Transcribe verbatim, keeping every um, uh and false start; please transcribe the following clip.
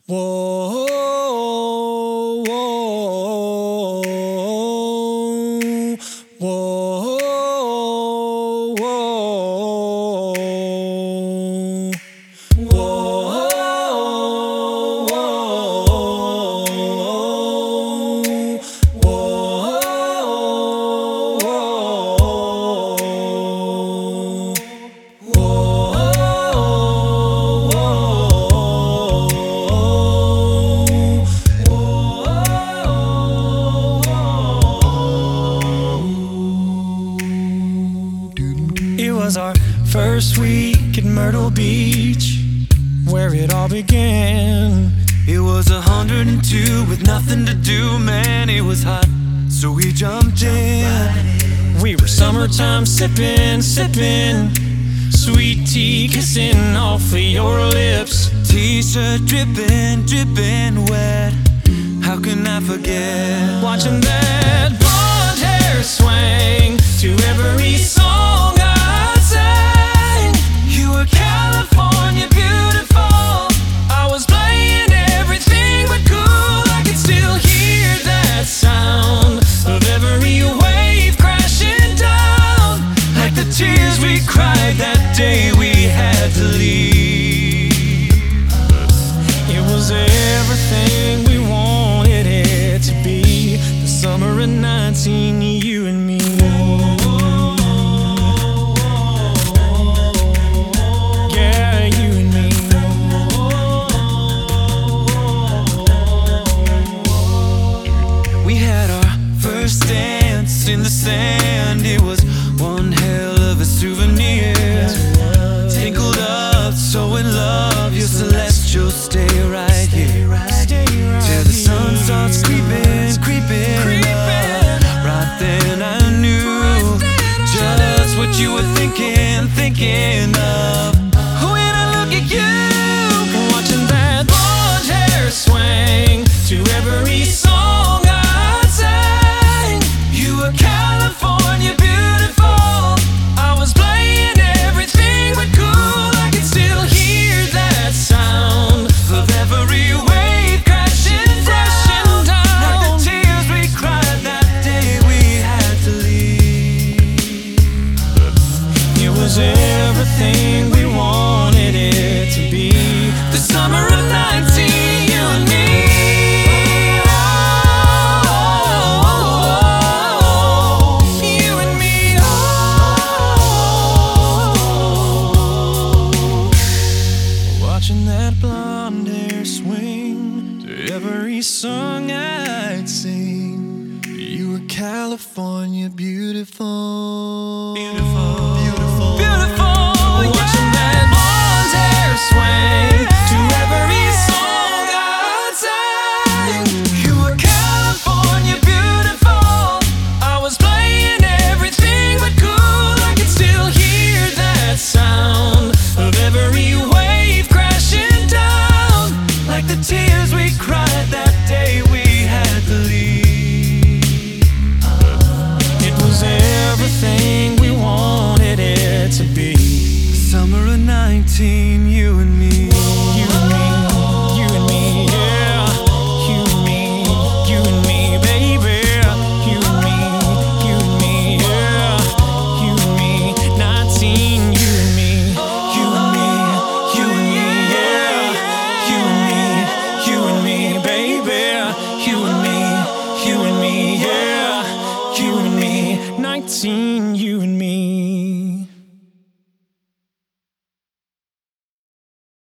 Whoa, whoa, whoa, whoa, It was our first week at Myrtle Beach, where it all began. It was a hundred and two with nothing to do, man, it was hot, so we jumped in. We were summertime sipping, sipping, sweet tea kissing off of your lips. T-shirt dripping, dripping wet, how can I forget? Watching that blonde hair swing to every song I sang. You were California beautiful. I was playing everything but cool. I could still hear that sound of every wave crashing down, like the tears we cried that day we had to leave. It was everything we wanted it to be. The summer of nineteen, you and me. Yeah, you and me. We had our first dance in the sand. It was one hell of a souvenir. Tangled up, so in love, your celestial stay right here till the sun starts creeping, creeping up. Right then I knew just what you were thinking, thinking of. When I look at you, Watching that blonde hair swing to every song I sang. you were California beautiful. I was playing everything but cool. I could still hear that sound Of every wave crashing down, down. like the tears we cried that day we had to leave. It was everything we wanted it to be. The summer of nineteen, you and me. Oh, you and me. Oh, watching that blonde hair swing to every song I'd sing. You were California beautiful, beautiful, beautiful, Beautiful, Watching that blonde hair swing to every song I'd sing. you were California beautiful. I was playing everything but cool. I could still hear that sound of every wave crashing down, Like the tears we cried that day we had to leave. it was everything we wanted it to be. Summer of nineteen, you and me. You and me, you and me, yeah. You and me, you and me, baby. You and me, you and me, yeah. You and me, nineteen, you and me. You and me, you and me, yeah. You and me, you and me, baby. You and me, you and me, yeah. You and me, nineteen, you and me.